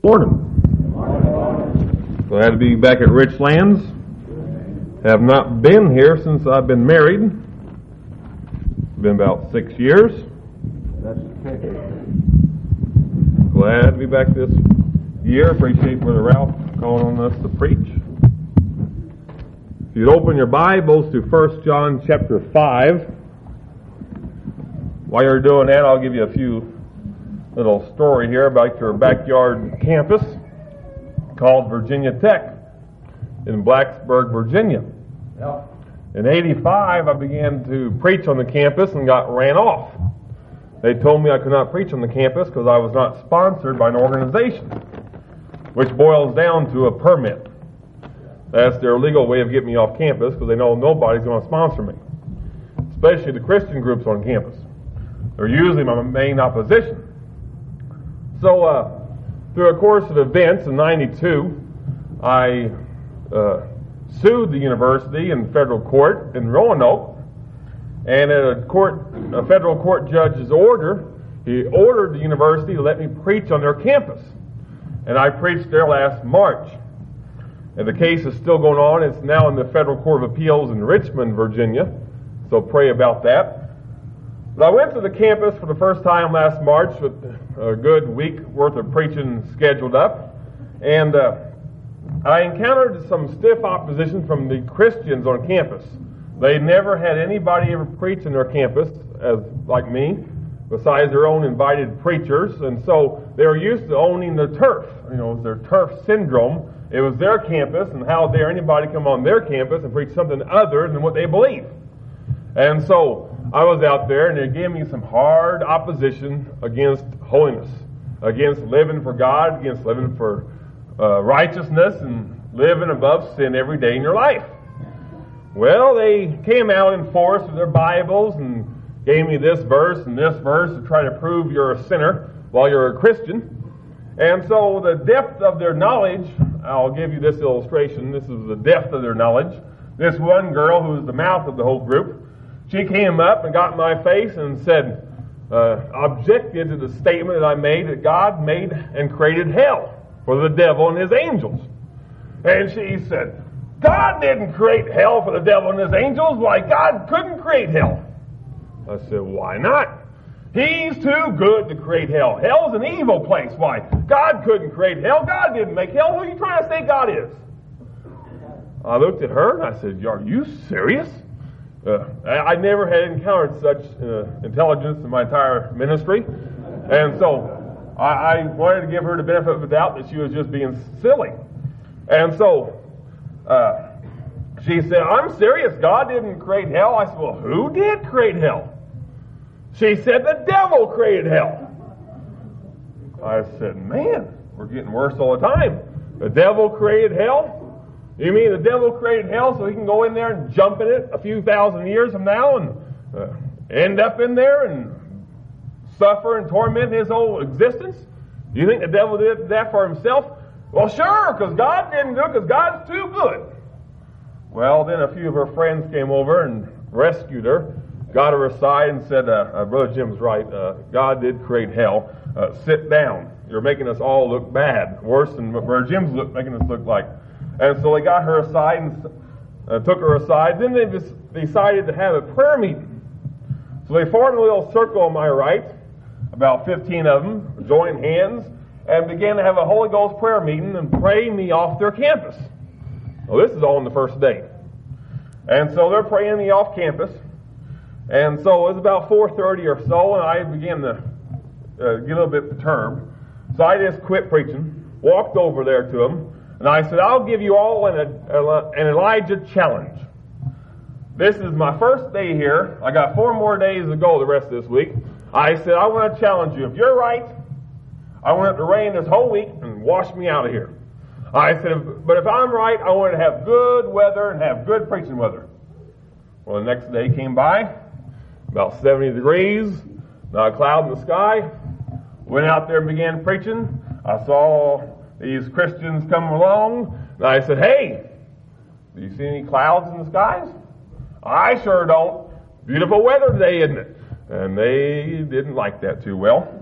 Morning. Glad to be back at Richlands. Have not been here since I've been married. Been about 6 years. Glad to be back this year. Appreciate Brother Ralph calling on us to preach. If you'd open your Bibles to 1 John chapter 5. While you're doing that, I'll give you a few little story here about your backyard campus called Virginia Tech in Blacksburg, Virginia. In '85, I began to preach on the campus and got ran off. They told me I could not preach on the campus because I was not sponsored by an organization, which boils down to a permit. That's their legal way of getting me off campus because they know nobody's going to sponsor me, especially the Christian groups on campus. They're usually my main opposition. So, through a course of events in '92, I sued the university in federal court in Roanoke, and at a federal court judge's order, he ordered the university to let me preach on their campus. And I preached there last March. And the case is still going on. It's now in the Federal Court of Appeals in Richmond, Virginia. So pray about that. But I went to the campus for the first time last March with a good week worth of preaching scheduled up. And I encountered some stiff opposition from the Christians on campus. They never had anybody ever preach on their campus like me, besides their own invited preachers. And so they were used to owning the turf. You know, it was their turf syndrome. It was their campus, and how dare anybody come on their campus and preach something other than what they believe. And so I was out there, and they gave me some hard opposition against holiness, against living for God, against living for righteousness, and living above sin every day in your life. Well, they came out in force with their Bibles and gave me this verse and this verse to try to prove you're a sinner while you're a Christian. And so the depth of their knowledge, I'll give you this illustration. This is the depth of their knowledge. This one girl, who was the mouth of the whole group, she came up and got in my face and said, objected to the statement that I made that God made and created hell for the devil and his angels. And she said, God didn't create hell for the devil and his angels. Why, God couldn't create hell. I said, why not? He's too good to create hell. Hell's an evil place. Why? God couldn't create hell. God didn't make hell. Who are you trying to say God is? I looked at her and I said, are you serious? I never had encountered such intelligence in my entire ministry. And so I wanted to give her the benefit of the doubt that she was just being silly. And so she said, I'm serious. God didn't create hell. I said, well, who did create hell? She said, the devil created hell. I said, man, we're getting worse all the time. The devil created hell? You mean the devil created hell so he can go in there and jump in it a few thousand years from now and end up in there and suffer and torment his whole existence? Do you think the devil did that for himself? Well, sure, because God didn't do it because God's too good. Well, then a few of her friends came over and rescued her, got her aside and said, Brother Jim's right, God did create hell. Sit down. You're making us all look bad, worse than what Brother Jim's making us look like. And so they got her aside and took her aside. Then they decided to have a prayer meeting. So they formed a little circle on my right, about 15 of them, joined hands, and began to have a Holy Ghost prayer meeting and pray me off their campus. Well, this is all on the first day. And so they're praying me off campus. And so it was about 4:30 or so, and I began to get a little bit perturbed. So I just quit preaching, walked over there to them, and I said, I'll give you all an Elijah challenge. This is my first day here. I got 4 more days to go the rest of this week. I said, I want to challenge you. If you're right, I want it to rain this whole week and wash me out of here. I said, but if I'm right, I want to have good weather and have good preaching weather. Well, the next day came by, about 70 degrees, not a cloud in the sky. Went out there and began preaching. I saw these Christians come along, and I said, hey, do you see any clouds in the skies? I sure don't. Beautiful weather today, isn't it? And they didn't like that too well.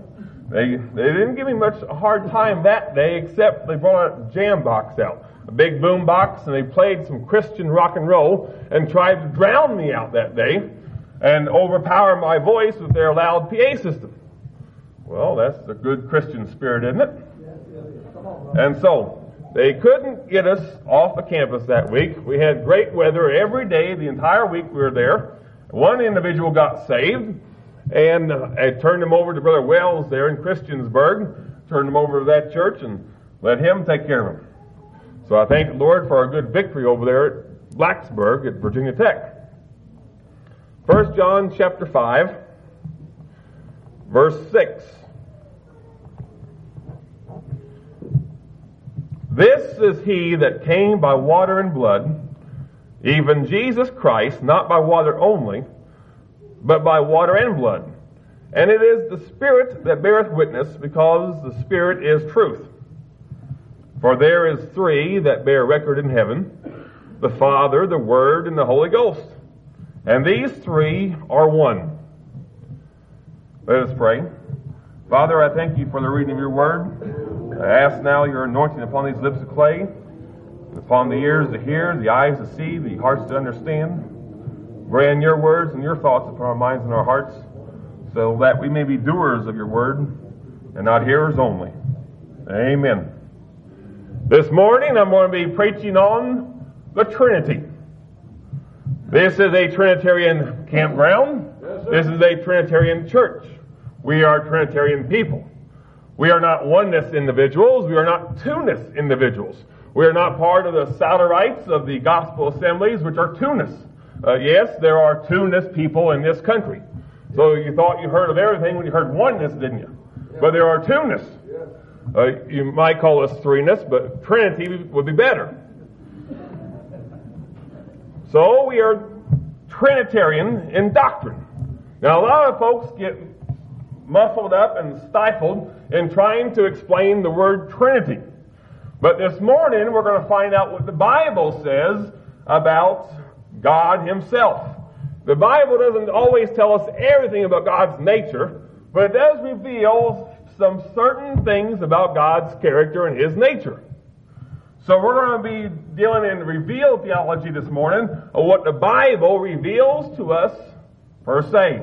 They didn't give me much a hard time that day, except they brought a jam box out, a big boom box, and they played some Christian rock and roll and tried to drown me out that day and overpower my voice with their loud PA system. Well, that's a good Christian spirit, isn't it? And so they couldn't get us off the campus that week. We had great weather every day, the entire week we were there. One individual got saved, and I turned him over to Brother Wells there in Christiansburg, turned him over to that church and let him take care of him. So I thank the Lord for our good victory over there at Blacksburg at Virginia Tech. 1 John chapter 5, verse 6. This is he that came by water and blood, even Jesus Christ, not by water only, but by water and blood. And it is the Spirit that beareth witness, because the Spirit is truth. For there is three that bear record in heaven, the Father, the Word, and the Holy Ghost. And these three are one. Let us pray. Father, I thank you for the reading of your word. I ask now your anointing upon these lips of clay, upon the ears to hear, the eyes to see, the hearts to understand. Grant your words and your thoughts upon our minds and our hearts, so that we may be doers of your word and not hearers only. Amen. This morning I'm going to be preaching on the Trinity. This is a Trinitarian campground. This is a Trinitarian church. We are Trinitarian people. We are not oneness individuals. We are not two-ness individuals. We are not part of the Southerrites of the gospel assemblies, which are two-ness. Yes, there are two-ness people in this country. So you thought you heard of everything when you heard oneness, didn't you? But there are two-ness. You might call us three-ness, but Trinity would be better. So we are Trinitarian in doctrine. Now a lot of folks get muffled up and stifled in trying to explain the word Trinity. But this morning we're going to find out what the Bible says about God himself. The Bible doesn't always tell us everything about God's nature, but it does reveal some certain things about God's character and his nature. So we're going to be dealing in revealed theology this morning of what the Bible reveals to us per se.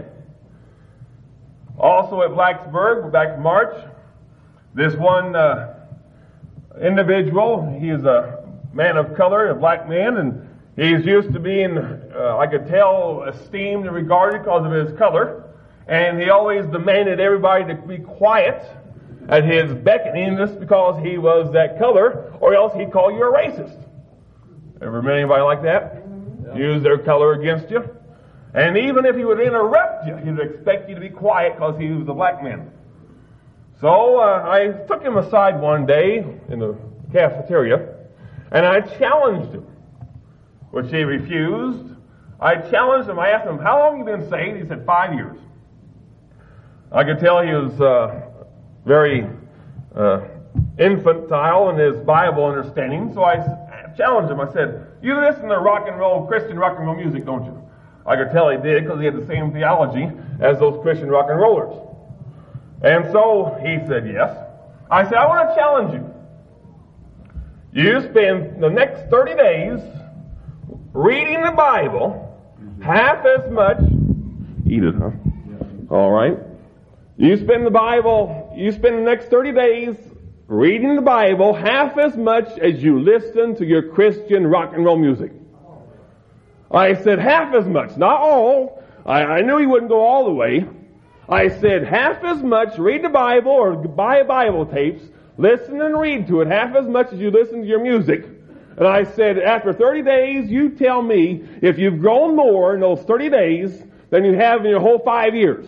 Also at Blacksburg, back in March, this one individual, he is a man of color, a black man, and he's used to being, I could tell, esteemed and regarded because of his color. And he always demanded everybody to be quiet at his beckoning just because he was that color, or else he'd call you a racist. Ever met anybody like that? Use their color against you? And even if he would interrupt you, he would expect you to be quiet because he was a black man. So I took him aside one day in the cafeteria, and I challenged him, which he refused. I challenged him. I asked him, how long have you been saved? He said, 5 years. I could tell he was very infantile in his Bible understanding, so I challenged him. I said, you listen to rock and roll, Christian rock and roll music, don't you? I could tell he did because he had the same theology as those Christian rock and rollers. And so he said yes. I said, I want to challenge you. You spend the next 30 days reading the Bible half as much. Eat it, huh? All right. You spend the next 30 days reading the Bible half as much as you listen to your Christian rock and roll music. I said half as much, not all. I knew he wouldn't go all the way. I said half as much, read the Bible or buy Bible tapes, listen and read to it half as much as you listen to your music. And I said, after 30 days, you tell me if you've grown more in those 30 days than you have in your whole 5 years.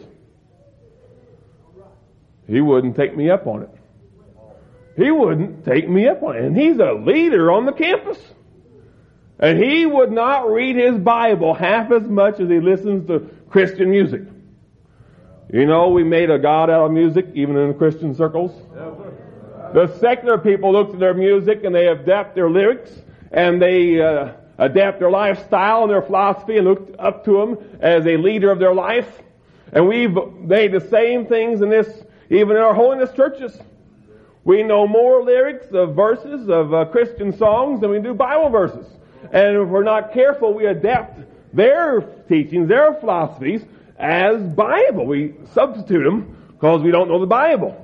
He wouldn't take me up on it. He wouldn't take me up on it. And he's a leader on the campus. And he would not read his Bible half as much as he listens to Christian music. You know, we made a God out of music, even in the Christian circles. The secular people look at their music and they adapt their lyrics and they adapt their lifestyle and their philosophy and look up to him as a leader of their life. And we've made the same things in this even in our holiness churches. We know more lyrics of verses of Christian songs than we do Bible verses. And if we're not careful, we adapt their teachings, their philosophies, as Bible. We substitute them because we don't know the Bible.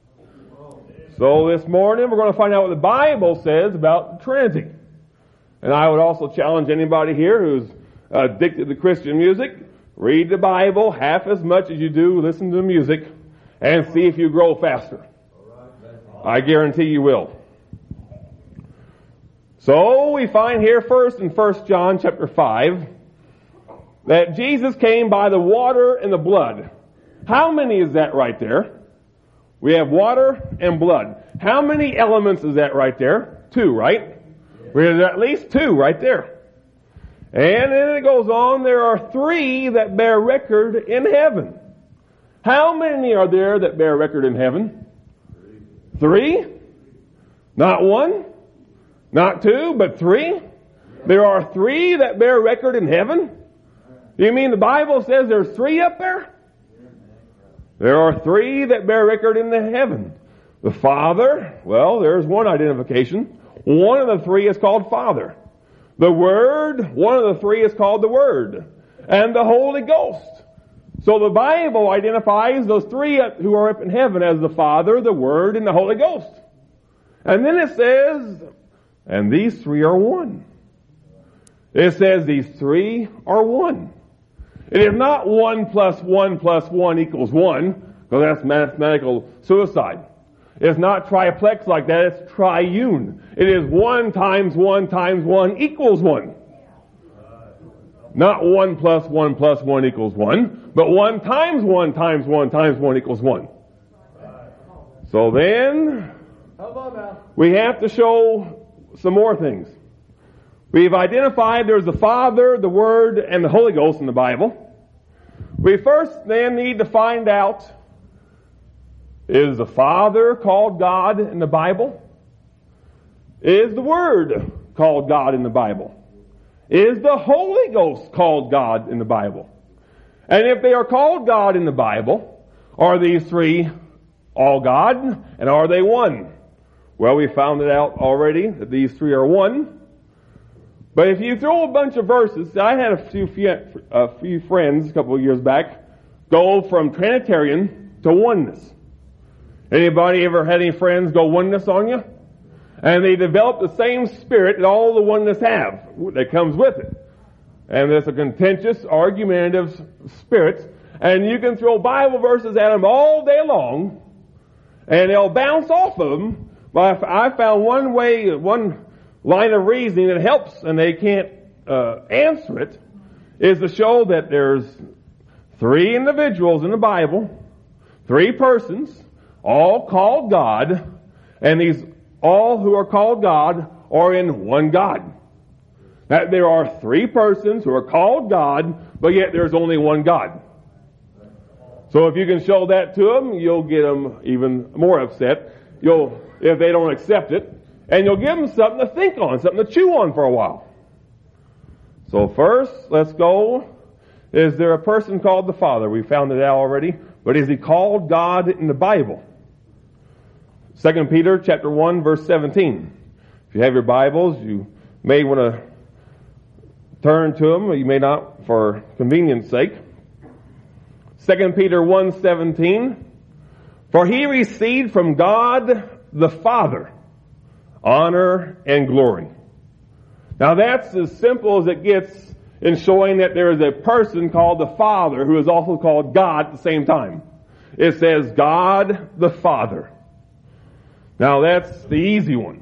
So this morning we're going to find out what the Bible says about the Trinity. And I would also challenge anybody here who's addicted to Christian music, read the Bible half as much as you do listen to the music and see if you grow faster. I guarantee you will. So we find here first in 1 John chapter 5 that Jesus came by the water and the blood. How many is that right there? We have water and blood. How many elements is that right there? 2, right? We have at least 2 right there. And then it goes on, there are 3 that bear record in heaven. How many are there that bear record in heaven? 3? Not 1? Not 2, but 3? There are 3 that bear record in heaven? You mean the Bible says there's 3 up there? There are 3 that bear record in the heaven. The Father, well, there's one identification. One of the 3 is called Father. The Word, one of the 3 is called the Word. And the Holy Ghost. So the Bible identifies those 3 who are up in heaven as the Father, the Word, and the Holy Ghost. And then it says, and these 3 are one. It says these 3 are one. It is not 1 plus 1 plus 1 equals 1, because that's mathematical suicide. It's not triplex like that, it's triune. It is 1 times 1 times 1 equals 1. Not 1 plus 1 plus 1 equals 1, but 1 times 1 times 1 times 1 equals 1. So then, we have to show some more things. We've identified there's the Father, the Word, and the Holy Ghost in the Bible. We first then need to find out, is the Father called God in the Bible? Is the Word called God in the Bible? Is the Holy Ghost called God in the Bible? And if they are called God in the Bible, are these 3 all God? And are they one? Well, we found it out already that these 3 are one. But if you throw a bunch of verses, I had a few friends a couple of years back go from Trinitarian to oneness. Anybody ever had any friends go oneness on you? And they develop the same spirit that all the oneness have that comes with it. And it's a contentious, argumentative spirit. And you can throw Bible verses at them all day long, and they'll bounce off of them. But I found one line of reasoning that helps, and they can't answer it, is to show that there's 3 individuals in the Bible, 3 persons, all called God, and these all who are called God are in one God. That there are 3 persons who are called God, but yet there's only one God. So if you can show that to them, you'll get them even more upset. If they don't accept it, and you'll give them something to think on, something to chew on for a while. So first, let's go. Is there a person called the Father? We found it out already. But is he called God in the Bible? 2 Peter chapter 1, verse 17. If you have your Bibles, you may want to turn to them, or you may not for convenience sake. 2 Peter 1:17. For he received from God the Father honor and glory. Now that's as simple as it gets in showing that there is a person called the Father who is also called God at the same time. It says God the Father. Now that's the easy one.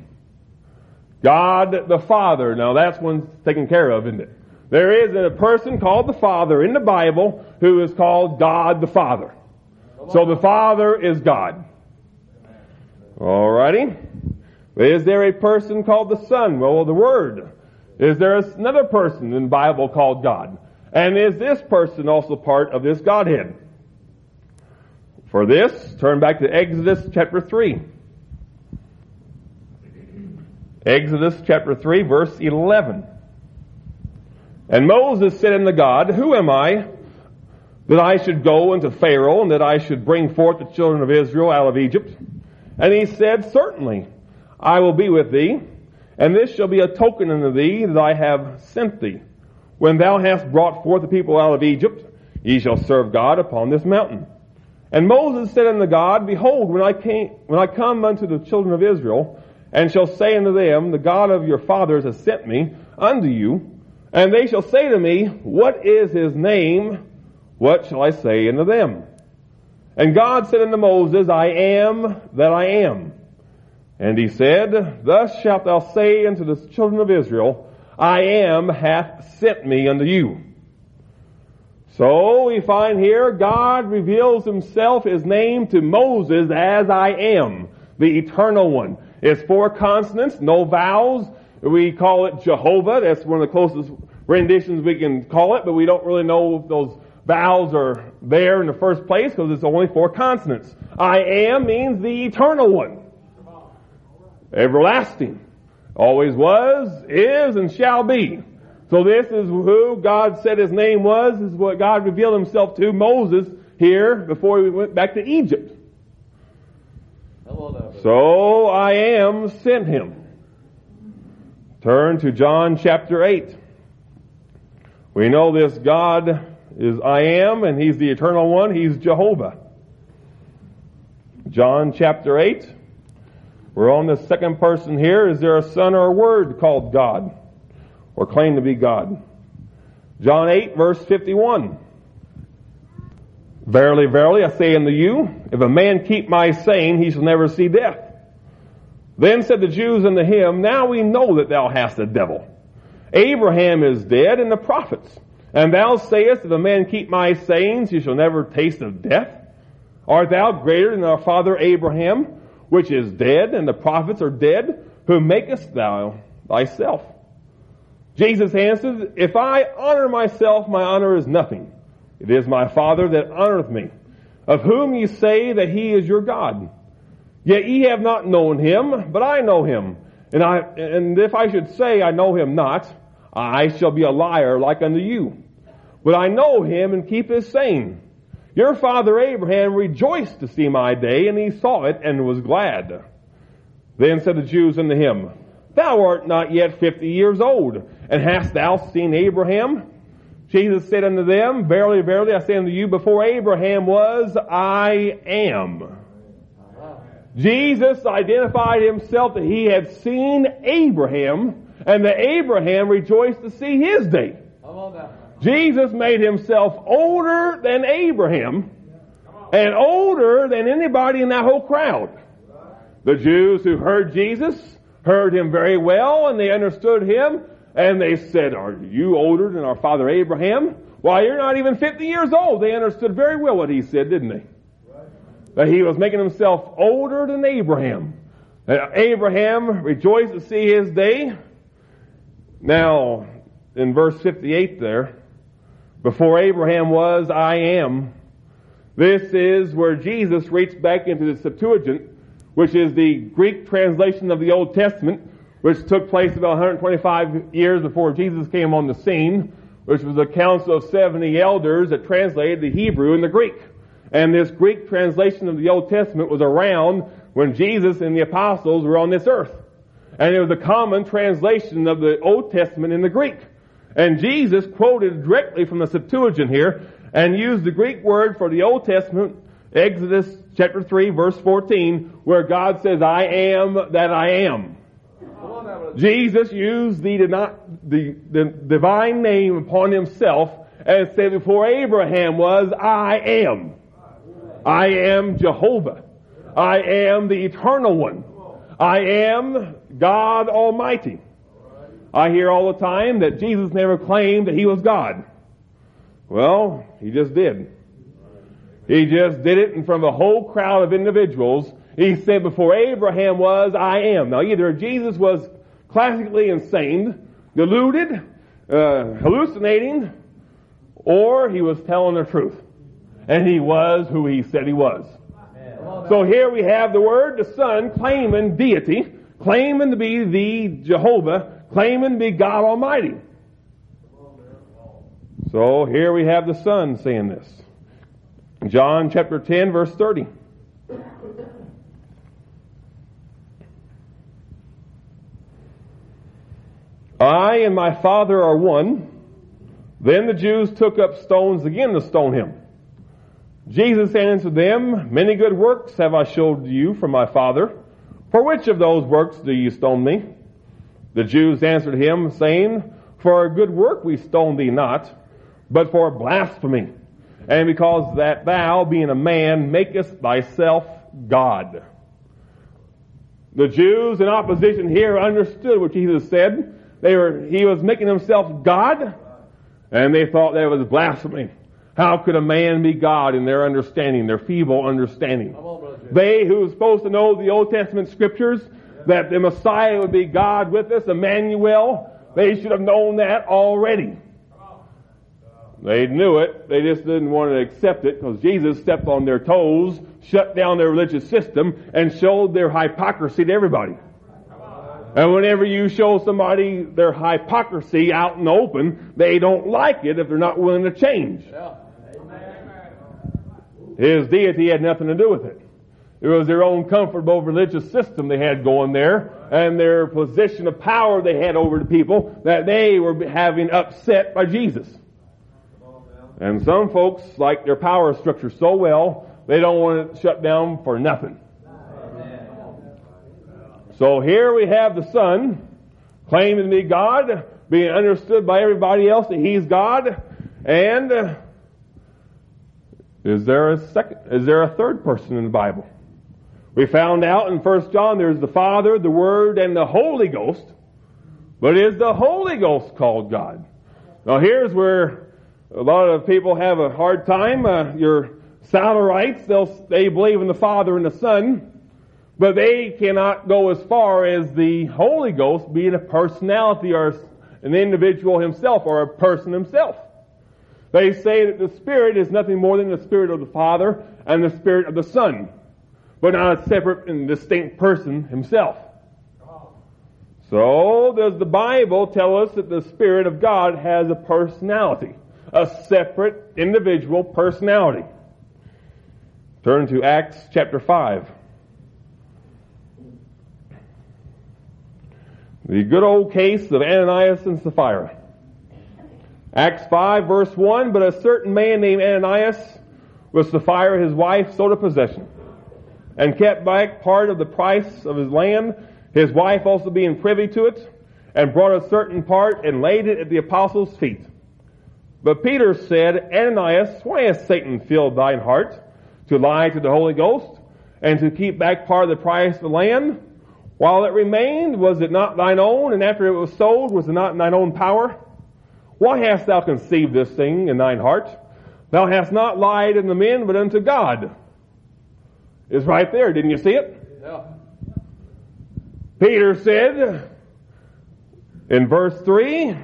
God the Father. Now that's one's taken care of, isn't it? There is a person called the Father in the Bible who is called God the Father. So the Father is God. Alrighty. Is there a person called the Son? Well, the Word. Is there another person in the Bible called God? And is this person also part of this Godhead? For this, turn back to Exodus chapter 3. Exodus chapter 3, verse 11. And Moses said unto God, Who am I, that I should go unto Pharaoh, and that I should bring forth the children of Israel out of Egypt? And he said, Certainly, I will be with thee, and this shall be a token unto thee that I have sent thee. When thou hast brought forth the people out of Egypt, ye shall serve God upon this mountain. And Moses said unto God, Behold, when I come unto the children of Israel, and shall say unto them, The God of your fathers has sent me unto you, and they shall say to me, What is his name? What shall I say unto them? And God said unto Moses, I am that I am. And he said, Thus shalt thou say unto the children of Israel, I am hath sent me unto you. So we find here God reveals himself, his name to Moses as I am, the eternal one. It's 4 consonants, no vowels. We call it Jehovah. That's one of the closest renditions we can call it, but we don't really know if those vowels are there in the first place because it's only 4 consonants. I am means the eternal one. Everlasting. Always was, is, and shall be. So this is who God said his name was. This is what God revealed himself to Moses here before he went back to Egypt. So I am sent him. Turn to John chapter 8. We know this God is I am, and he's the eternal one. He's Jehovah. John chapter 8. We're on the second person here. Is there a son or a word called God, or claimed to be God? John 8, verse 51. Verily, verily, I say unto you, if a man keep my saying, he shall never see death. Then said the Jews unto him, Now we know that thou hast a devil. Abraham is dead, and the prophets. And thou sayest, If a man keep my sayings, he shall never taste of death. Art thou greater than our father Abraham, which is dead, and the prophets are dead? Who makest thou thyself? Jesus answered, If I honor myself, my honor is nothing. It is my Father that honoreth me, of whom ye say that he is your God. Yet ye have not known him, but I know him. And if I should say I know him not, I shall be a liar like unto you. But I know him and keep his saying. Your father Abraham rejoiced to see my day, and he saw it and was glad. Then said the Jews unto him, Thou art not yet 50 years old, and hast thou seen Abraham? Jesus said unto them, Verily, verily, I say unto you, before Abraham was, I am. Jesus identified himself that he had seen Abraham, and that Abraham rejoiced to see his day. Jesus made himself older than Abraham, and older than anybody in that whole crowd. The Jews who heard Jesus heard him very well, and they understood him, and they said, Are you older than our father Abraham? Why, you're not even 50 years old. They understood very well what he said, didn't they? That he was making himself older than Abraham. Abraham rejoiced to see his day. Now, in verse 58 there, before Abraham was, I am. This is where Jesus reached back into the Septuagint, which is the Greek translation of the Old Testament, which took place about 125 years before Jesus came on the scene, which was a council of 70 elders that translated the Hebrew and the Greek. And this Greek translation of the Old Testament was around when Jesus and the apostles were on this earth. And it was a common translation of the Old Testament in the Greek. And Jesus quoted directly from the Septuagint here and used the Greek word for the Old Testament, Exodus chapter 3, verse 14, where God says, I am that I am. Jesus used the divine name upon himself and said, before Abraham was, I am. I am Jehovah. I am the eternal one. I am God Almighty. I hear all the time that Jesus never claimed that he was God. Well, he just did. He just did it in front of a whole crowd of individuals. He said, before Abraham was, I am. Now, either Jesus was classically insane, deluded, hallucinating, or he was telling the truth. And he was who he said he was. So here we have the Word, the Son, claiming deity, claiming to be the Jehovah, claiming to be God Almighty. So here we have the Son saying this. John chapter 10, verse 30. I and my Father are one. Then the Jews took up stones again to stone him. Jesus answered them, Many good works have I showed you from my Father. For which of those works do you stone me? The Jews answered him, saying, For a good work we stone thee not, but for blasphemy, and because that thou, being a man, makest thyself God. The Jews in opposition here understood what Jesus said. He was making himself God, and they thought that was blasphemy. How could a man be God in their understanding, their feeble understanding? They who were supposed to know the Old Testament scriptures, that the Messiah would be God with us, Emmanuel, they should have known that already. They knew it, they just didn't want to accept it because Jesus stepped on their toes, shut down their religious system, and showed their hypocrisy to everybody. And whenever you show somebody their hypocrisy out in the open, they don't like it if they're not willing to change. His deity had nothing to do with it. It was their own comfortable religious system they had going there, and their position of power they had over the people that they were having upset by Jesus. And some folks like their power structure so well, they don't want it shut down for nothing. So here we have the Son claiming to be God, being understood by everybody else that He's God, and is there a third person in the Bible? We found out in 1 John there's the Father, the Word, and the Holy Ghost. But is the Holy Ghost called God? Now here's where a lot of people have a hard time. Your Salarites, they believe in the Father and the Son, but they cannot go as far as the Holy Ghost being a personality or an individual himself or a person himself. They say that the Spirit is nothing more than the Spirit of the Father and the Spirit of the Son, but not a separate and distinct person himself. So, does the Bible tell us that the Spirit of God has a personality, a separate individual personality? Turn to Acts chapter 5. The good old case of Ananias and Sapphira. Acts 5 verse 1, But a certain man named Ananias with Sapphira his wife sold a possession, and kept back part of the price of his land, his wife also being privy to it, and brought a certain part and laid it at the apostles' feet. But Peter said, Ananias, why has Satan filled thine heart to lie to the Holy Ghost, and to keep back part of the price of the land? While it remained, was it not thine own? And after it was sold, was it not in thine own power? Why hast thou conceived this thing in thine heart? Thou hast not lied unto men, but unto God. It's right there. Didn't you see it? Yeah. Peter said in verse 3,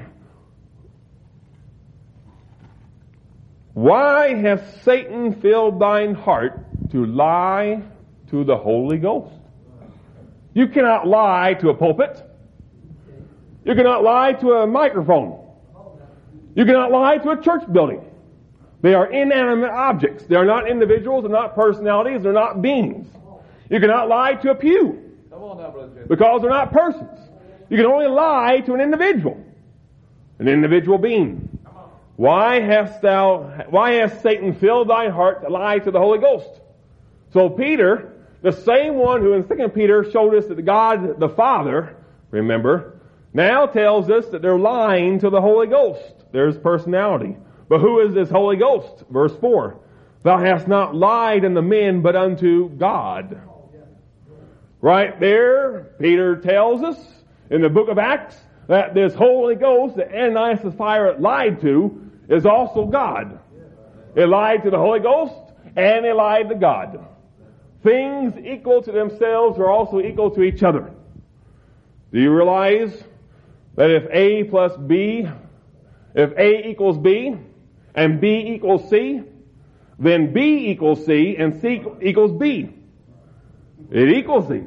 Why hath Satan filled thine heart to lie to the Holy Ghost? You cannot lie to a pulpit. You cannot lie to a microphone. You cannot lie to a church building. They are inanimate objects. They are not individuals. They're not personalities. They're not beings. You cannot lie to a pew because they're not persons. You can only lie to an individual being. Why has Satan filled thine heart to lie to the Holy Ghost? So Peter, the same one who in 2 Peter showed us that God the Father, remember, now tells us that they're lying to the Holy Ghost. There's personality. But who is this Holy Ghost? Verse 4. Thou hast not lied unto men, but unto God. Right there, Peter tells us in the book of Acts that this Holy Ghost that Ananias and Sapphira lied to is also God. They lied to the Holy Ghost and they lied to God. Things equal to themselves are also equal to each other. Do you realize that if A equals B and B equals C, then B equals C and C equals B? It equals C.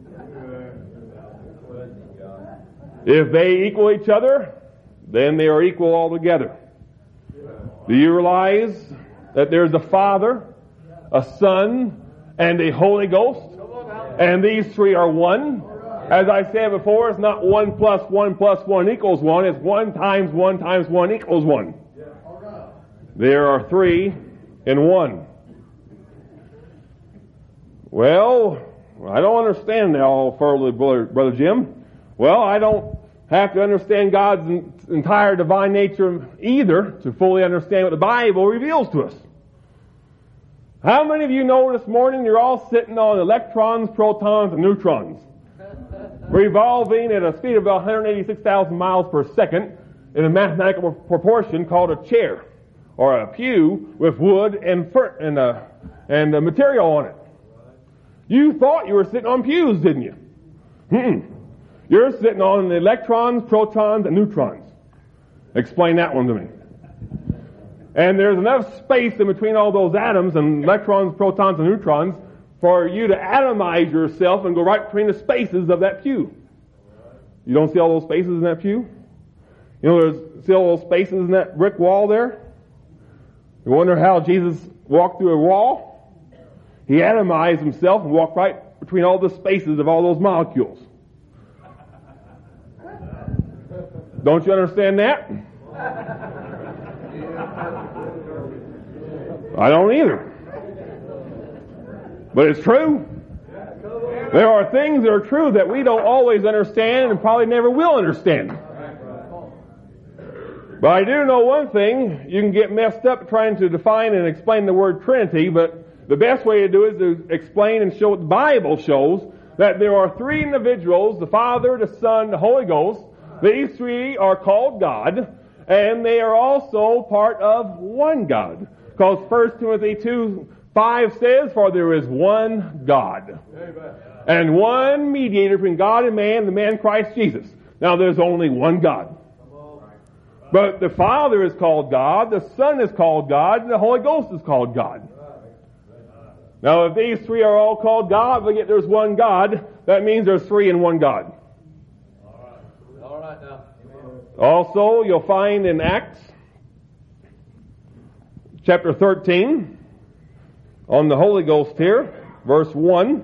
If they equal each other, then they are equal altogether. Do you realize that there's a Father a Son, and a Holy Ghost. And these three are one. As I said before, it's not 1 plus 1 plus 1 equals 1. It's 1 times 1 times 1 equals 1. There are three in one. Well, I don't understand that all further, Brother Jim. Well, I don't have to understand God's entire divine nature either to fully understand what the Bible reveals to us. How many of you know this morning you're all sitting on electrons, protons, and neutrons, revolving at a speed of about 186,000 miles per second in a mathematical proportion called a chair or a pew with wood and material on it? You thought you were sitting on pews, didn't you? You're sitting on the electrons, protons, and neutrons. Explain that one to me. And there's enough space in between all those atoms and electrons, protons, and neutrons for you to atomize yourself and go right between the spaces of that pew. You don't see all those spaces in that pew? You know, see all those spaces in that brick wall there? You wonder how Jesus walked through a wall? He atomized himself and walked right between all the spaces of all those molecules. Don't you understand that? I don't either. But it's true. There are things that are true that we don't always understand and probably never will understand. But I do know one thing. You can get messed up trying to define and explain the word Trinity, but the best way to do it is to explain and show what the Bible shows, that there are three individuals, the Father, the Son, the Holy Ghost. These three are called God, and they are also part of one God. Because 1 Timothy 2:5 says, "For there is one God, and one mediator between God and man, the man Christ Jesus." Now there's only one God. But the Father is called God, the Son is called God, and the Holy Ghost is called God. Now if these three are all called God, but yet there's one God, that means there's three in one God. All right now. Also, you'll find in Acts chapter 13, on the Holy Ghost here, verse 1.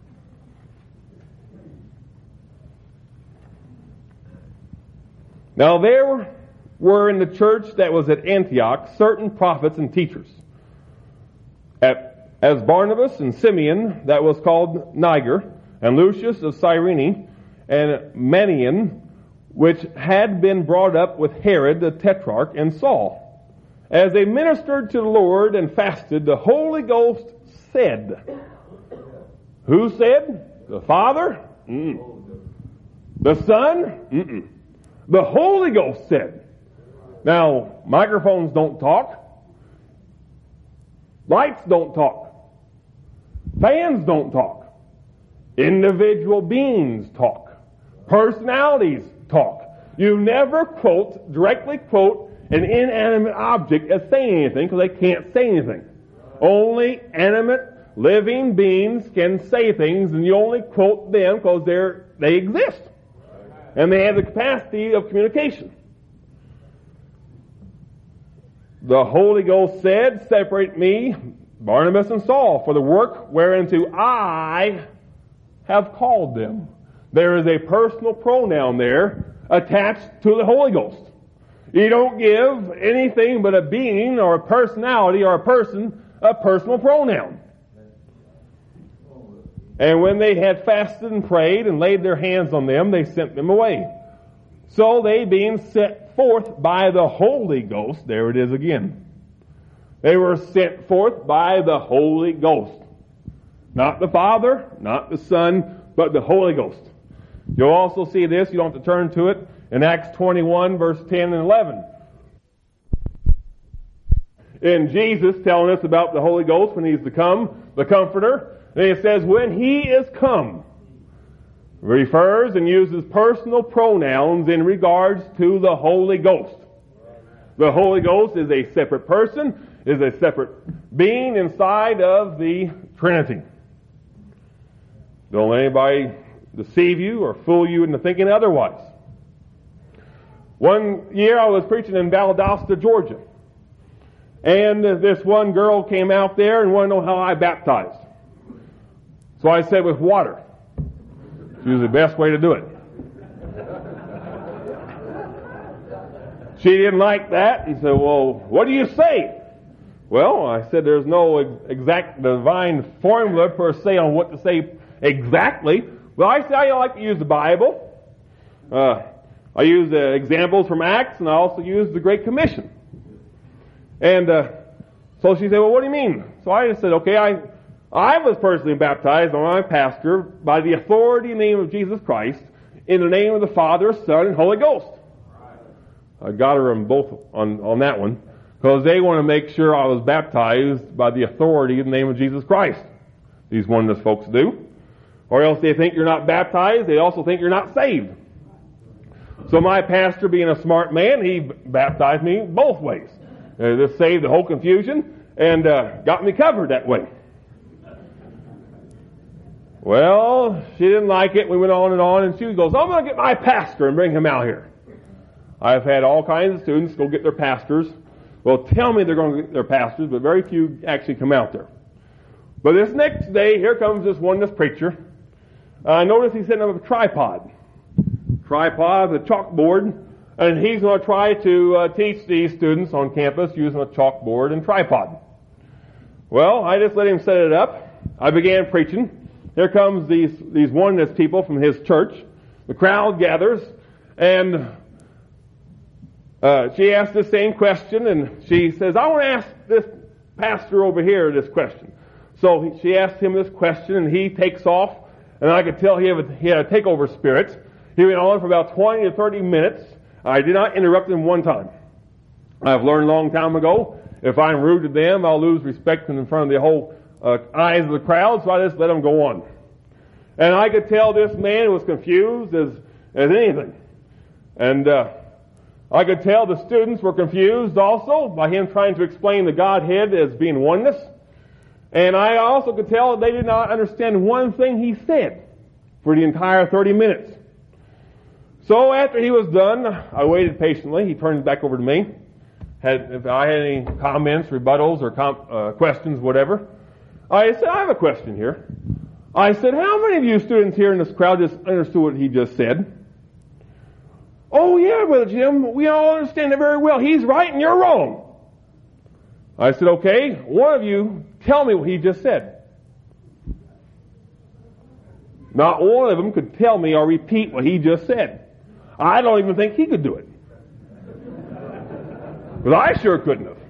Now there were in the church that was at Antioch certain prophets and teachers, as Barnabas and Simeon, that was called Niger, and Lucius of Cyrene, and Manaen, which had been brought up with Herod the Tetrarch and Saul. As they ministered to the Lord and fasted, the Holy Ghost said. Who said? The Father? The Son? The Holy Ghost said. Now, microphones don't talk. Lights don't talk. Fans don't talk. Individual beings talk. Personalities talk. You never directly quote an inanimate object as saying anything because they can't say anything. Only animate, living beings can say things, and you only quote them because they exist. And they have the capacity of communication. The Holy Ghost said, "Separate me, Barnabas and Saul, for the work whereunto I have called them." There is a personal pronoun there attached to the Holy Ghost. You don't give anything but a being or a personality or a person a personal pronoun. And when they had fasted and prayed and laid their hands on them, they sent them away. So they, being sent forth by the Holy Ghost, there it is again. They were sent forth by the Holy Ghost. Not the Father, not the Son, but the Holy Ghost. You'll also see this, you don't have to turn to it, in Acts 21, verse 10 and 11. In Jesus telling us about the Holy Ghost when He's to come, the Comforter, and it says, when He is come, refers and uses personal pronouns in regards to the Holy Ghost. The Holy Ghost is a separate person, is a separate being inside of the Trinity. Don't let anybody deceive you or fool you into thinking otherwise. One year I was preaching in Valdosta, Georgia. And this one girl came out there and wanted to know how I baptized. So I said with water. She was the best way to do it. She didn't like that and said, well, what do you say? Well, I said there's no exact divine formula per se on what to say exactly. Well, I say I like to use the Bible. I use examples from Acts, and I also use the Great Commission. And so she said, well, what do you mean? So I just said, okay, I was personally baptized by my pastor by the authority and name of Jesus Christ, in the name of the Father, Son, and Holy Ghost. I got her on both on that one, because they want to make sure I was baptized by the authority in the name of Jesus Christ. These oneness folks do. Or else they think you're not baptized, they also think you're not saved. So my pastor, being a smart man, he baptized me both ways. This saved the whole confusion and got me covered that way. Well, she didn't like it. We went on, and she goes, I'm going to get my pastor and bring him out here. I've had all kinds of students go get their pastors. Well, tell me they're going to get their pastors, but very few actually come out there. But this next day, here comes this oneness preacher. I noticed he's setting up a tripod with a chalkboard, and he's going to try to teach these students on campus using a chalkboard and tripod. Well, I just let him set it up. I began preaching. Here comes these oneness people from his church. The crowd gathers, and she asked the same question, and she says, I want to ask this pastor over here this question. So she asked him this question, and he takes off, and I could tell he had a takeover spirit. He went on for about 20 to 30 minutes. I did not interrupt him one time. I've learned a long time ago, if I'm rude to them, I'll lose respect in front of the whole eyes of the crowd, so I just let him go on. And I could tell this man was confused as anything. And I could tell the students were confused also by him trying to explain the Godhead as being oneness. And I also could tell that they did not understand one thing he said for the entire 30 minutes. So after he was done, I waited patiently. He turned back over to me. If I had any comments, rebuttals, or questions, whatever. I said, I have a question here. I said, how many of you students here in this crowd just understood what he just said? Oh yeah, Brother Jim, we all understand it very well. He's right and you're wrong. I said, okay, one of you tell me what he just said. Not one of them could tell me or repeat what he just said. I don't even think he could do it. But I sure couldn't have.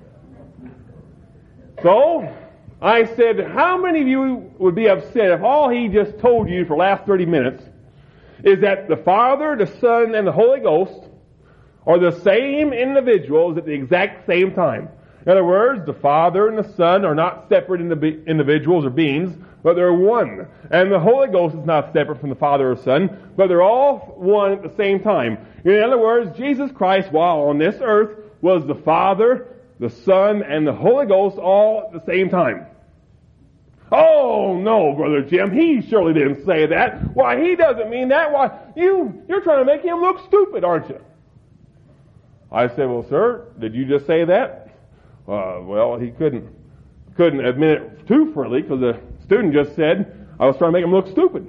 So, I said, how many of you would be upset if all he just told you for the last 30 minutes is that the Father, the Son, and the Holy Ghost are the same individuals at the exact same time? In other words, the Father and the Son are not separate individuals or beings, but they're one. And the Holy Ghost is not separate from the Father or Son, but they're all one at the same time. In other words, Jesus Christ, while on this earth, was the Father, the Son, and the Holy Ghost all at the same time. Oh, no, Brother Jim, he surely didn't say that. Why, he doesn't mean that. Why, you're trying to make him look stupid, aren't you? I said, well, sir, did you just say that? Well, he couldn't admit it too freely because the student just said I was trying to make him look stupid.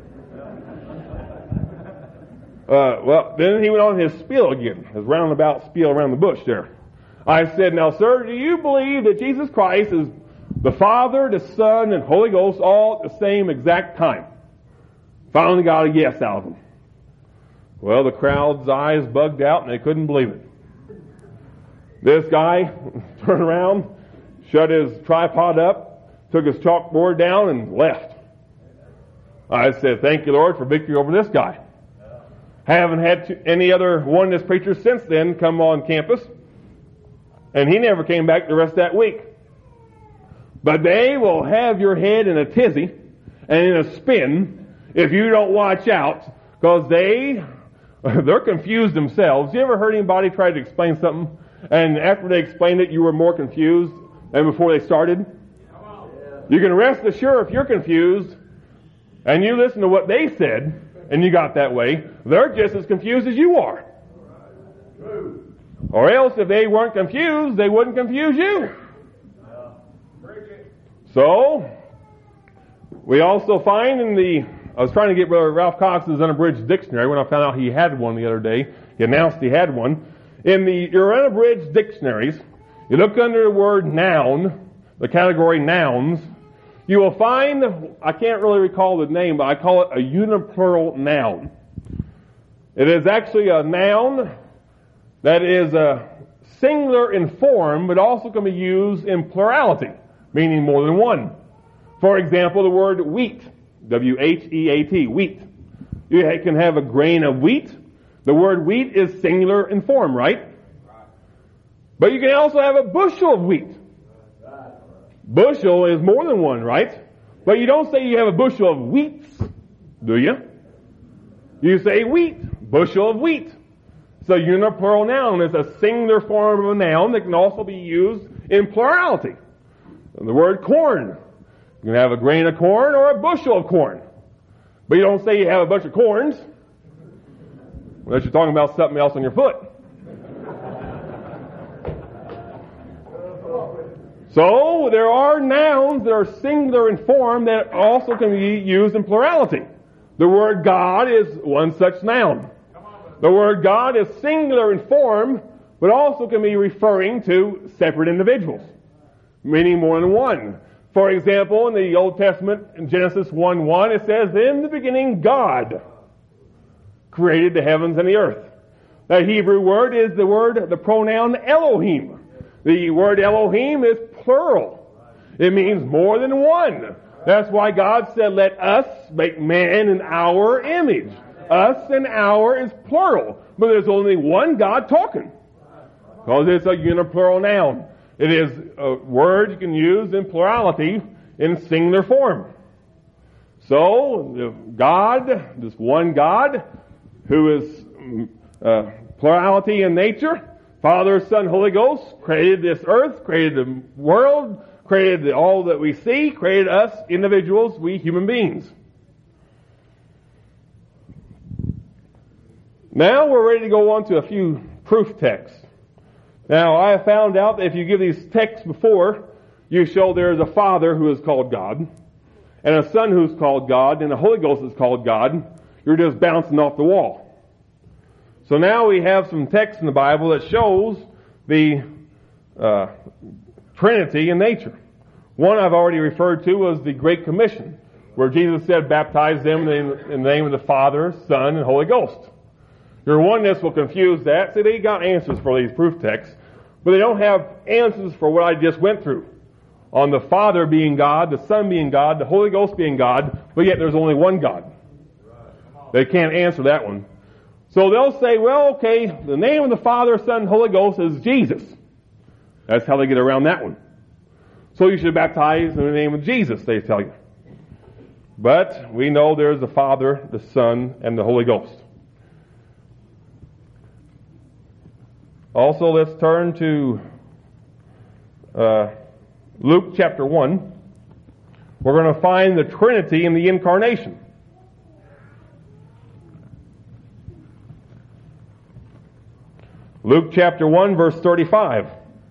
Well, then he went on his spiel again, his roundabout spiel around the bush there. I said, now, sir, do you believe that Jesus Christ is the Father, the Son, and Holy Ghost all at the same exact time? Finally got a yes out of him. Well, the crowd's eyes bugged out and they couldn't believe it. This guy turned around, shut his tripod up, took his chalkboard down, and left. I said, thank you, Lord, for victory over this guy. Haven't had any other oneness preachers since then come on campus, and he never came back the rest of that week. But they will have your head in a tizzy and in a spin if you don't watch out, because they're confused themselves. You ever heard anybody try to explain something, and after they explained it, you were more confused than before they started? You can rest assured if you're confused, and you listen to what they said, and you got that way, they're just as confused as you are. Or else, if they weren't confused, they wouldn't confuse you. So, we also find I was trying to get Brother Ralph Cox's Unabridged Dictionary when I found out he had one the other day. He announced he had one. In your Unabridged Dictionaries, you look under the word noun, the category nouns, you will find, I can't really recall the name, but I call it a uniplural noun. It is actually a noun that is singular in form, but also can be used in plurality, meaning more than one. For example, the word wheat, W-H-E-A-T, wheat. You can have a grain of wheat. The word wheat is singular in form, right? But you can also have a bushel of wheat. Bushel is more than one, right? But you don't say you have a bushel of wheats, do you? You say wheat, bushel of wheat. So uniplural noun is a singular form of a noun that can also be used in plurality. The word corn. You can have a grain of corn or a bushel of corn. But you don't say you have a bunch of corns unless you're talking about something else on your foot. So there are nouns that are singular in form that also can be used in plurality. The word God is one such noun. The word God is singular in form, but also can be referring to separate individuals, meaning more than one. For example, in the Old Testament, in Genesis 1:1, it says, "In the beginning God created the heavens and the earth." That Hebrew word is the pronoun Elohim. The word Elohim is plural. It means more than one. That's why God said, "Let us make man in our image." Us and our is plural, but there's only one God talking, because it's a uniplural noun. It is a word you can use in plurality in singular form. So, God, this one God, who is plurality in nature, Father, Son, Holy Ghost, created this earth, created the world, created all that we see, created us individuals, we human beings. Now we're ready to go on to a few proof texts. Now I have found out that if you give these texts before, you show there is a Father who is called God, and a Son who is called God, and the Holy Ghost is called God, you're just bouncing off the wall. So now we have some text in the Bible that shows the Trinity in nature. One I've already referred to was the Great Commission, where Jesus said, "Baptize them in the name of the Father, Son, and Holy Ghost." Your oneness will confuse that. See, they got answers for these proof texts, but they don't have answers for what I just went through. On the Father being God, the Son being God, the Holy Ghost being God, but yet there's only one God. They can't answer that one. So they'll say, well, okay, the name of the Father, Son, and Holy Ghost is Jesus. That's how they get around that one. So you should baptize in the name of Jesus, they tell you. But we know there's the Father, the Son, and the Holy Ghost. Also, let's turn to Luke chapter 1. We're going to find the Trinity in the Incarnation. Luke chapter 1, verse 35.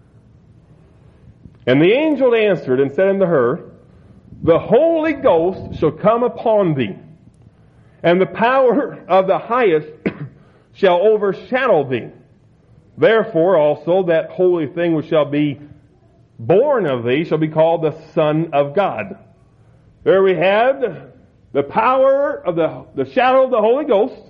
"And the angel answered and said unto her, The Holy Ghost shall come upon thee, and the power of the highest shall overshadow thee. Therefore also that holy thing which shall be born of thee shall be called the Son of God." There we have the power of the shadow of the Holy Ghost,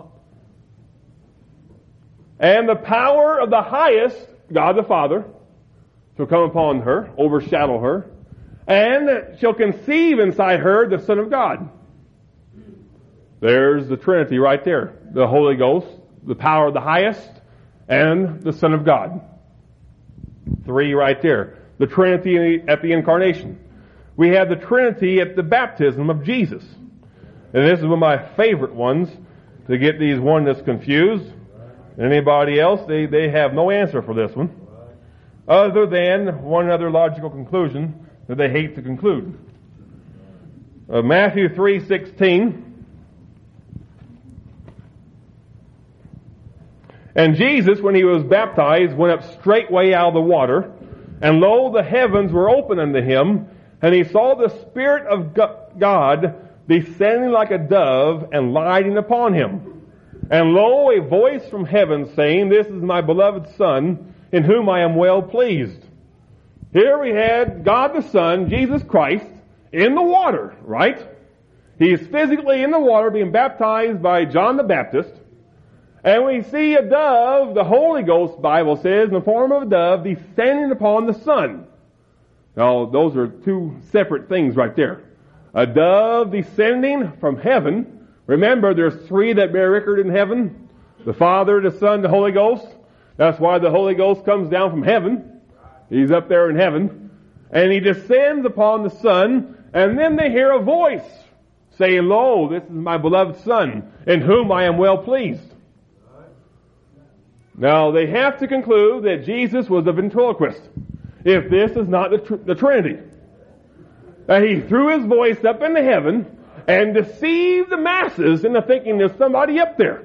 and the power of the highest, God the Father, shall come upon her, overshadow her, and shall conceive inside her the Son of God. There's the Trinity right there. The Holy Ghost, the power of the highest, and the Son of God. Three right there. The Trinity at the Incarnation. We have the Trinity at the baptism of Jesus. And this is one of my favorite ones to get these oneness confused. Anybody else, they have no answer for this one, other than one other logical conclusion that they hate to conclude. Matthew 3:16. And Jesus, when he was baptized, went up straightway out of the water, and lo, the heavens were opened unto him, and he saw the Spirit of God descending like a dove and lighting upon him. And lo, a voice from heaven saying, This is my beloved Son, in whom I am well pleased. Here we had God the Son, Jesus Christ, in the water, right? He's physically in the water being baptized by John the Baptist. And we see a dove, the Holy Ghost, Bible says, in the form of a dove, descending upon the Son. Now, those are two separate things right there. A dove descending from heaven. Remember, there's three that bear record in heaven. The Father, the Son, the Holy Ghost. That's why the Holy Ghost comes down from heaven. He's up there in heaven. And he descends upon the Son. And then they hear a voice saying, Lo, this is my beloved Son, in whom I am well pleased. Now, they have to conclude that Jesus was a ventriloquist, if this is not the Trinity. That he threw his voice up into heaven and deceived the masses into thinking there's somebody up there.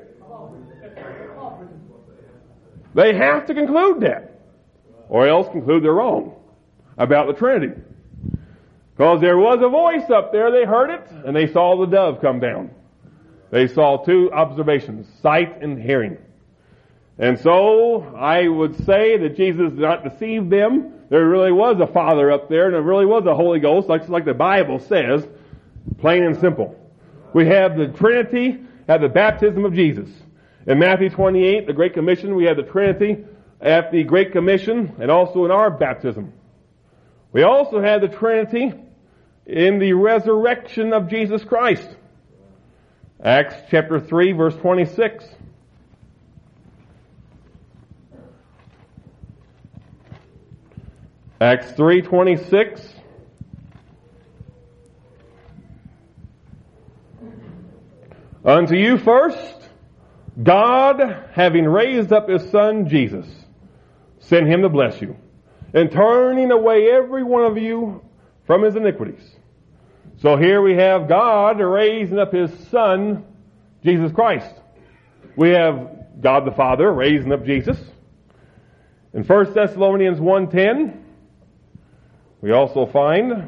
They have to conclude that, or else conclude they're wrong about the Trinity. Because there was a voice up there, they heard it, and they saw the dove come down. They saw two observations, sight and hearing. And so, I would say that Jesus did not deceive them. There really was a Father up there, and there really was a Holy Ghost, like the Bible says, plain and simple. We have the Trinity at the baptism of Jesus. In Matthew 28, the Great Commission, we have the Trinity at the Great Commission, and also in our baptism. We also have the Trinity in the resurrection of Jesus Christ. Acts chapter 3, verse 26. Acts 3:26. Unto you first, God, having raised up his Son Jesus, sent him to bless you, and turning away every one of you from his iniquities. So here we have God raising up his Son, Jesus Christ. We have God the Father raising up Jesus. In 1 Thessalonians 1:10, we also find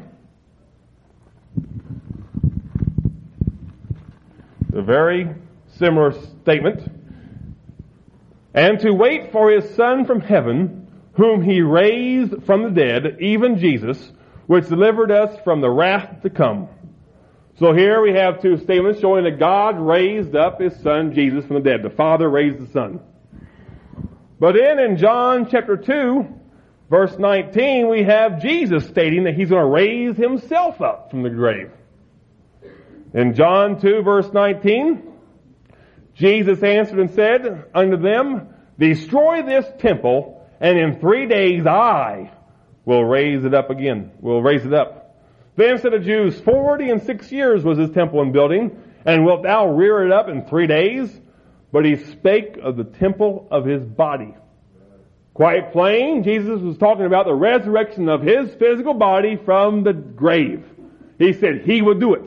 a very similar statement. And to wait for his Son from heaven, whom he raised from the dead, even Jesus, which delivered us from the wrath to come. So here we have two statements showing that God raised up his Son Jesus from the dead. The Father raised the Son. But then in John chapter 2, verse 19, we have Jesus stating that he's going to raise himself up from the grave. In John 2, verse 19, Jesus answered and said unto them, Destroy this temple, and in 3 days I will raise it up again. Will raise it up. Then said the Jews, 46 years was his temple in building, and wilt thou rear it up in 3 days? But he spake of the temple of his body. Quite plain, Jesus was talking about the resurrection of his physical body from the grave. He said he would do it.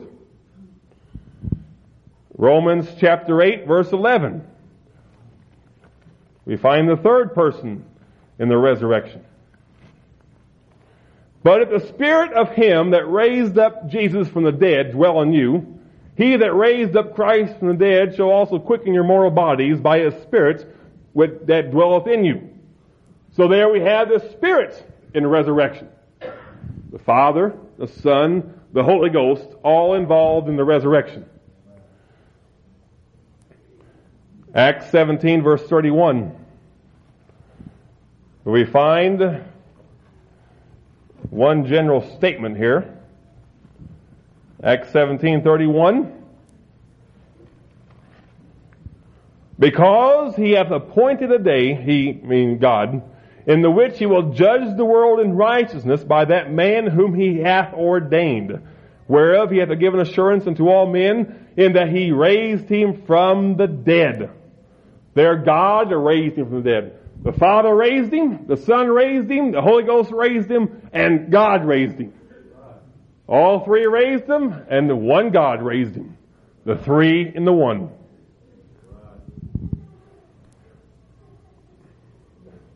Romans chapter 8, verse 11. We find the third person in the resurrection. But if the Spirit of him that raised up Jesus from the dead dwell in you, he that raised up Christ from the dead shall also quicken your mortal bodies by his Spirit that dwelleth in you. So there we have the Spirit in resurrection. The Father, the Son, the Holy Ghost, all involved in the resurrection. Acts 17, verse 31. We find one general statement here. Acts 17:31. Because he hath appointed a day, he, meaning God, in the which he will judge the world in righteousness by that man whom he hath ordained, whereof he hath given assurance unto all men, in that he raised him from the dead. Their God raised him from the dead. The Father raised him, the Son raised him, the Holy Ghost raised him, and God raised him. All three raised him, and the one God raised him. The three in the one.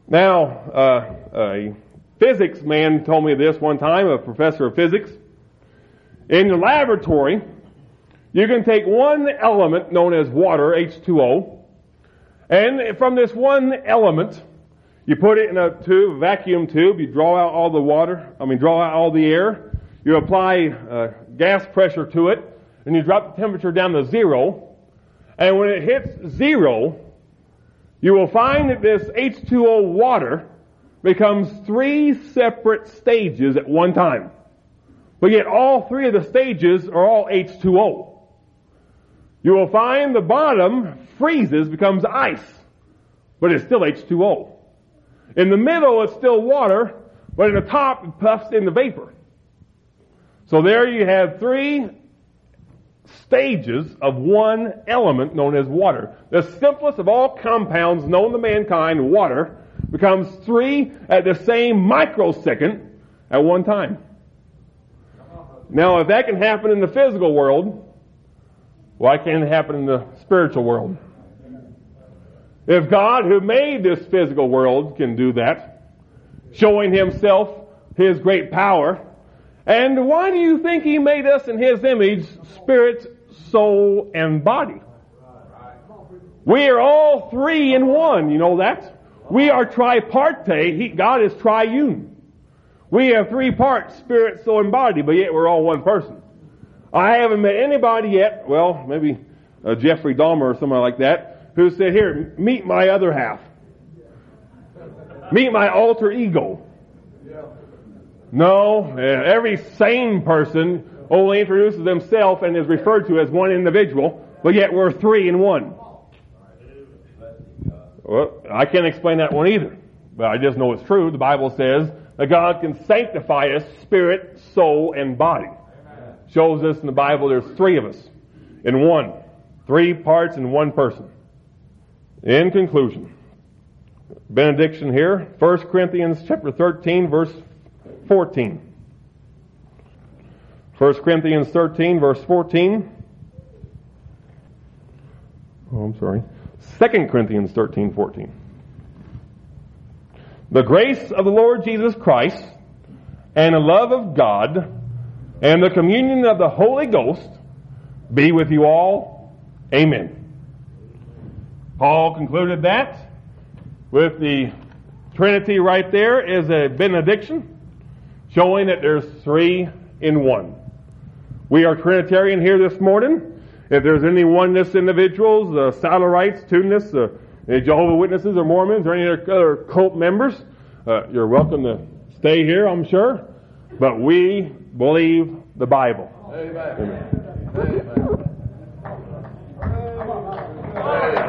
Now, a physics man told me this one time, a professor of physics. In the laboratory, you can take one element known as water, H2O, and from this one element, you put it in a tube, vacuum tube, you draw out all the air, you apply gas pressure to it, and you drop the temperature down to 0, and when it hits 0, you will find that this H2O water becomes 3 separate stages at one time. But yet all 3 of the stages are all H2O. You will find the bottom freezes, becomes ice, but it's still H2O. In the middle, it's still water, but in the top, it puffs into vapor. So there you have 3 stages of one element known as water. The simplest of all compounds known to mankind, water, becomes 3 at the same microsecond at one time. Now, if that can happen in the physical world, why can't it happen in the spiritual world? If God, who made this physical world, can do that, showing Himself His great power, and why do you think He made us in His image, spirit, soul, and body? We are all 3 in one, you know that? We are tripartite. God is triune. We have 3 parts, spirit, soul, and body, but yet we're all one person. I haven't met anybody yet, well, maybe Jeffrey Dahmer or somebody like that, who said, here, meet my other half. Meet my alter ego. No, every sane person only introduces themselves and is referred to as one individual, but yet we're 3 in one. Well, I can't explain that one either, but I just know it's true. The Bible says that God can sanctify us, spirit, soul, and body. Shows us in the Bible there's 3 of us in one. 3 parts in one person. In conclusion, benediction here, 1 Corinthians chapter 13, verse 14. 1 Corinthians 13, verse 14. 2 Corinthians 13, 14. The grace of the Lord Jesus Christ and the love of God and the communion of the Holy Ghost be with you all. Amen. Paul concluded that with the Trinity right there is a benediction showing that there's 3 in one. We are Trinitarian here this morning. If there's any oneness individuals, Sadlerites, Tunists, Jehovah's Witnesses or Mormons or any other cult members, you're welcome to stay here, I'm sure. But we believe the Bible. Amen. Amen. Amen.